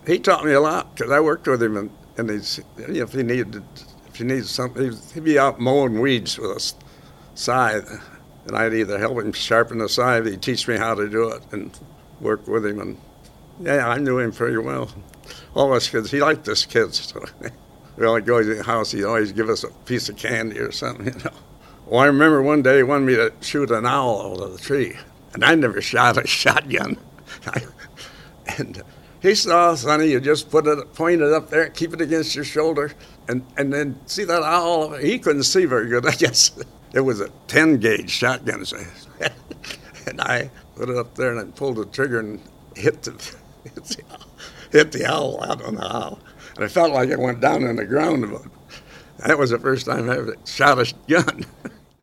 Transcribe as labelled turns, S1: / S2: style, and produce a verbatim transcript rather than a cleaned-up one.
S1: he taught me a lot because I worked with him, and, and he's, if he needed if he needed something, he'd be out mowing weeds with a scythe, and I'd either help him sharpen the scythe, he'd teach me how to do it, and work with him. And yeah, I knew him pretty well. All of us kids, he liked us kids. So we always go to the house, he'd always give us a piece of candy or something, you know. Well, I remember one day he wanted me to shoot an owl out of the tree, and I never shot a shotgun. And he saw, Sonny, you just put it, point it up there, keep it against your shoulder, and, and then see that owl? He couldn't see very good, I guess. It was a ten gauge shotgun. And I put it up there and I pulled the trigger and hit the, hit the, hit the owl. I don't know how. And I felt like it went down on the ground. That was the first time I ever shot a gun.